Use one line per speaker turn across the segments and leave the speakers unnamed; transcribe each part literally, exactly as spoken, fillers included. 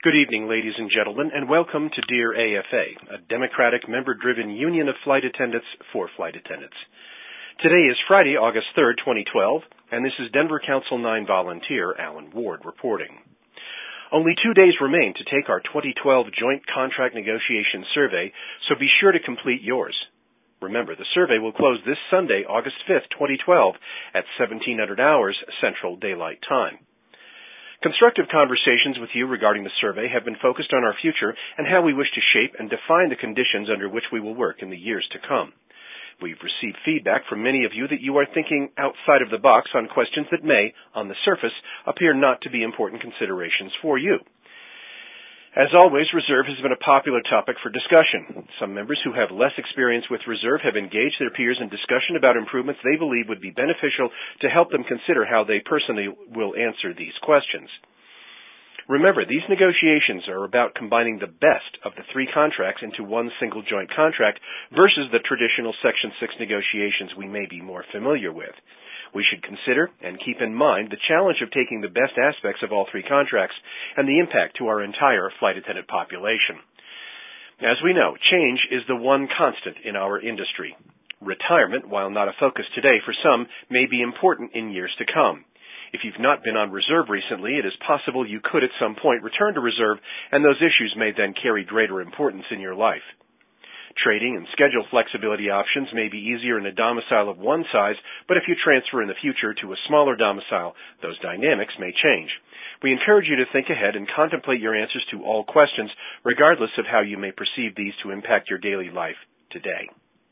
Good evening, ladies and gentlemen, and welcome to Dear A F A, a democratic, member-driven union of flight attendants for flight attendants. Today is Friday, August third, twenty twelve, and this is Denver Council nine volunteer Alan Ward reporting. Only two days remain to take our twenty twelve Joint Contract Negotiation Survey, so be sure to complete yours. Remember, the survey will close this Sunday, August fifth, twenty twelve, at seventeen hundred hours Central Daylight Time. Constructive conversations with you regarding the survey have been focused on our future and how we wish to shape and define the conditions under which we will work in the years to come. We've received feedback from many of you that you are thinking outside of the box on questions that may, on the surface, appear not to be important considerations for you. As always, reserve has been a popular topic for discussion. Some members who have less experience with reserve have engaged their peers in discussion about improvements they believe would be beneficial to help them consider how they personally will answer these questions. Remember, these negotiations are about combining the best of the three contracts into one single joint contract versus the traditional Section six negotiations we may be more familiar with. We should consider and keep in mind the challenge of taking the best aspects of all three contracts and the impact to our entire flight attendant population. As we know, change is the one constant in our industry. Retirement, while not a focus today for some, may be important in years to come. If you've not been on reserve recently, it is possible you could at some point return to reserve, and those issues may then carry greater importance in your life. Trading and schedule flexibility options may be easier in a domicile of one size, but if you transfer in the future to a smaller domicile, those dynamics may change. We encourage you to think ahead and contemplate your answers to all questions, regardless of how you may perceive these to impact your daily life today.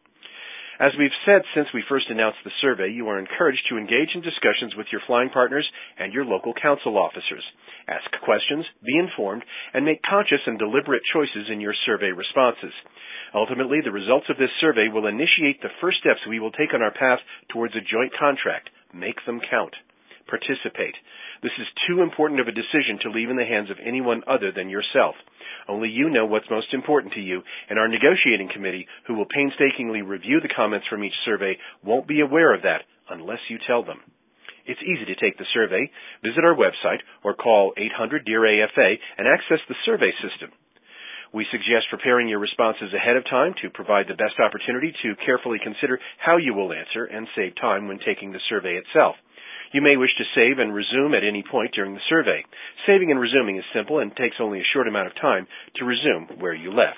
As we've said since we first announced the survey, you are encouraged to engage in discussions with your flying partners and your local council officers. Ask questions, be informed, and make conscious and deliberate choices in your survey responses. Ultimately, the results of this survey will initiate the first steps we will take on our path towards a joint contract. Make them count. Participate. This is too important of a decision to leave in the hands of anyone other than yourself. Only you know what's most important to you, and our negotiating committee, who will painstakingly review the comments from each survey, won't be aware of that unless you tell them. It's easy to take the survey. Visit our website or call eight hundred dear A F A and access the survey system. We suggest preparing your responses ahead of time to provide the best opportunity to carefully consider how you will answer and save time when taking the survey itself. You may wish to save and resume at any point during the survey. Saving and resuming is simple and takes only a short amount of time to resume where you left.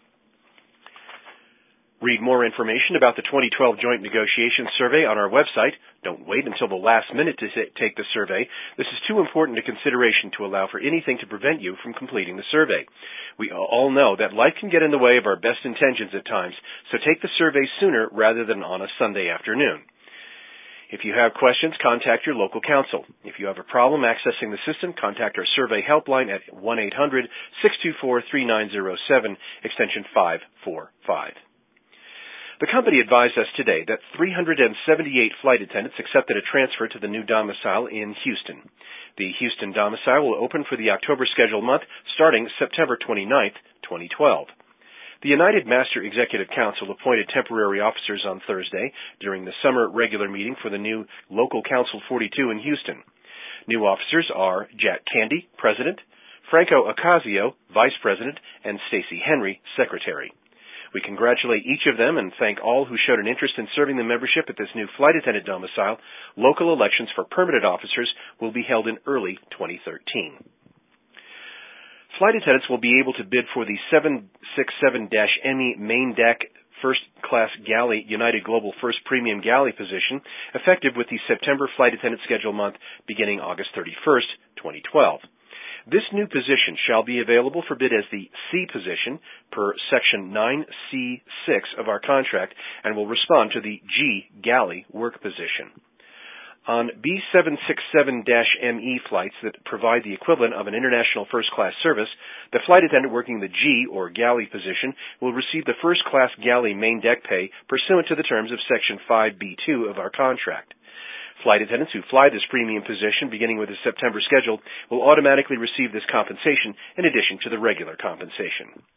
Read more information about the twenty twelve Joint Negotiation Survey on our website. Don't wait until the last minute to take the survey. This is too important a consideration to allow for anything to prevent you from completing the survey. We all know that life can get in the way of our best intentions at times, so take the survey sooner rather than on a Sunday afternoon. If you have questions, contact your local council. If you have a problem accessing the system, contact our survey helpline at one eight hundred six two four three nine zero seven, extension five four five. The company advised us today that three hundred seventy-eight flight attendants accepted a transfer to the new domicile in Houston. The Houston domicile will open for the October scheduled month starting September twenty-ninth, twenty twelve. The United Master Executive Council appointed temporary officers on Thursday during the summer regular meeting for the new Local Council forty-two in Houston. New officers are Jack Candy, President, Franco Ocasio, Vice President, and Stacey Henry, Secretary. We congratulate each of them and thank all who showed an interest in serving the membership at this new flight attendant domicile. Local elections for permanent officers will be held in early twenty thirteen. Flight attendants will be able to bid for the seven sixty-seven M E Main Deck First Class Galley United Global First Premium Galley position, effective with the September flight attendant schedule month beginning August thirty-first, twenty twelve. This new position shall be available for bid as the C position per Section nine C six of our contract and will respond to the G galley work position. On B seven sixty-seven M E flights that provide the equivalent of an international first-class service, the flight attendant working the G or galley position will receive the first-class galley main deck pay pursuant to the terms of Section five B two of our contract. Flight attendants who fly this premium position beginning with the September schedule will automatically receive this compensation in addition to the regular compensation.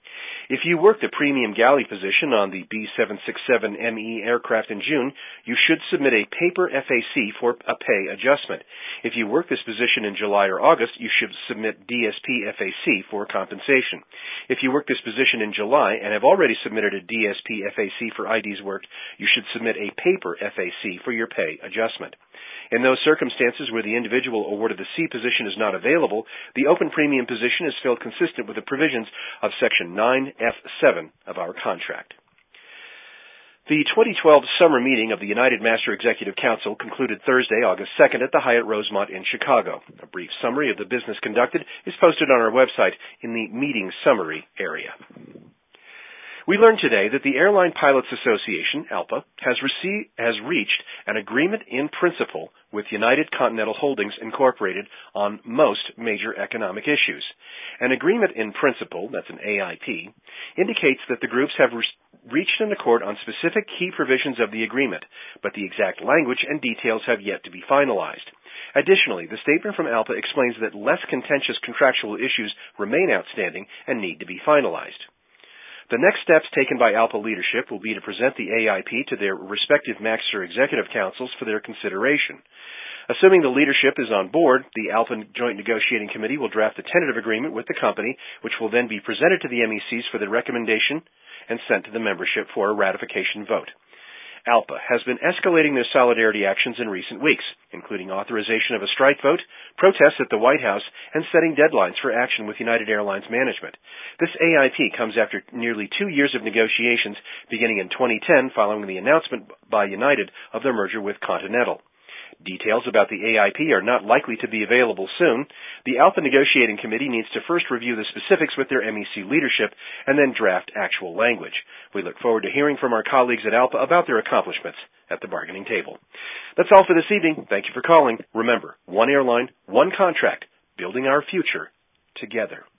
If you work the premium galley position on the B seven sixty-seven M E aircraft in June, you should submit a paper F A C for a pay adjustment. If you work this position in July or August, you should submit D S P F A C for compensation. If you work this position in July and have already submitted a D S P F A C for I Ds worked, you should submit a paper F A C for your pay adjustment. In those circumstances where the individual awarded the C position is not available, the open premium position is filled consistent with the provisions of Section nine F seven of our contract. The twenty twelve summer meeting of the United Master Executive Council concluded Thursday, August second at the Hyatt Rosemont in Chicago. A brief summary of the business conducted is posted on our website in the meeting summary area. We learned today that the Airline Pilots Association, ALPA, has, received, has reached an agreement in principle with United Continental Holdings Incorporated on most major economic issues. An agreement in principle, that's an A I P, indicates that the groups have re- reached an accord on specific key provisions of the agreement, but the exact language and details have yet to be finalized. Additionally, the statement from ALPA explains that less contentious contractual issues remain outstanding and need to be finalized. The next steps taken by ALPA leadership will be to present the A I P to their respective Master Executive Councils for their consideration. Assuming the leadership is on board, the ALPA Joint Negotiating Committee will draft a tentative agreement with the company, which will then be presented to the M E Cs for their recommendation and sent to the membership for a ratification vote. ALPA has been escalating their solidarity actions in recent weeks, including authorization of a strike vote, protests at the White House, and setting deadlines for action with United Airlines management. This A I P comes after nearly two years of negotiations beginning in twenty ten following the announcement by United of their merger with Continental. Details about the A I P are not likely to be available soon. The ALPA Negotiating Committee needs to first review the specifics with their M E C leadership and then draft actual language. We look forward to hearing from our colleagues at ALPA about their accomplishments at the bargaining table. That's all for this evening. Thank you for calling. Remember, one airline, one contract, building our future together.